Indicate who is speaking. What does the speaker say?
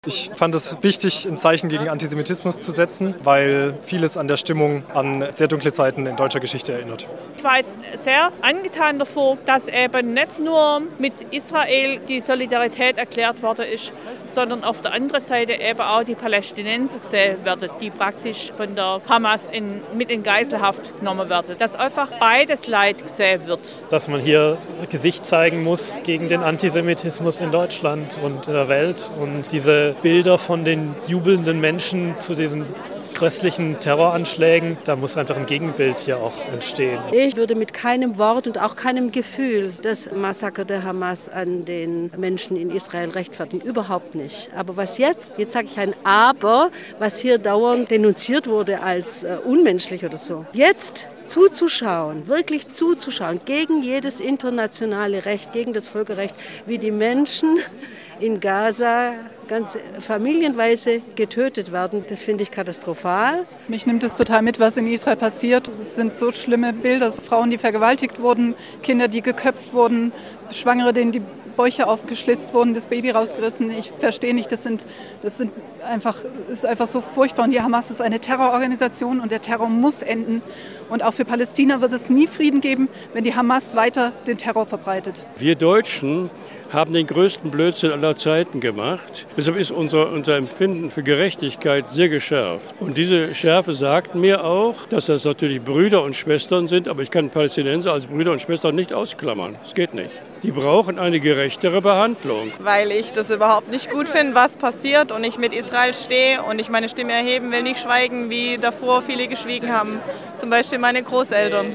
Speaker 1: Ich fand es wichtig, ein Zeichen gegen Antisemitismus zu setzen, weil vieles an der Stimmung an sehr dunkle Zeiten in deutscher Geschichte erinnert.
Speaker 2: Ich war jetzt sehr angetan davor, dass eben nicht nur mit Israel die Solidarität erklärt worden ist, sondern auf der anderen Seite eben auch die Palästinenser gesehen werden, die praktisch von der Hamas mit in Geiselhaft genommen werden. Dass einfach beides Leid gesehen wird.
Speaker 3: Dass man hier Gesicht zeigen muss gegen den Antisemitismus in Deutschland und der Welt und diese Bilder von den jubelnden Menschen zu diesen grässlichen Terroranschlägen, da muss einfach ein Gegenbild hier auch entstehen.
Speaker 4: Ich würde mit keinem Wort und auch keinem Gefühl das Massaker der Hamas an den Menschen in Israel rechtfertigen. Überhaupt nicht. Aber was jetzt sage ich ein Aber, was hier dauernd denunziert wurde als unmenschlich oder so. Jetzt zuzuschauen, wirklich zuzuschauen, gegen jedes internationale Recht, gegen das Völkerrecht, wie die Menschen in Gaza ganz familienweise getötet werden. Das finde ich katastrophal.
Speaker 5: Mich nimmt es total mit, was in Israel passiert. Es sind so schlimme Bilder, Frauen, die vergewaltigt wurden, Kinder, die geköpft wurden, Schwangere, denen die Bäuche aufgeschlitzt wurden, das Baby rausgerissen. Ich verstehe nicht, das ist einfach so furchtbar. Und die Hamas ist eine Terrororganisation und der Terror muss enden. Und auch für Palästina wird es nie Frieden geben, wenn die Hamas weiter den Terror verbreitet.
Speaker 6: Wir Deutschen haben den größten Blödsinn aller Zeiten gemacht. Deshalb ist unser Empfinden für Gerechtigkeit sehr geschärft. Und diese Schärfe sagt mir auch, dass das natürlich Brüder und Schwestern sind, aber ich kann Palästinenser als Brüder und Schwestern nicht ausklammern. Das geht nicht. Die brauchen eine gerechtere Behandlung.
Speaker 7: Weil ich das überhaupt nicht gut finde, was passiert und ich mit Israel stehe und ich meine Stimme erheben will, nicht schweigen, wie davor viele geschwiegen haben. Zum Beispiel meine Großeltern.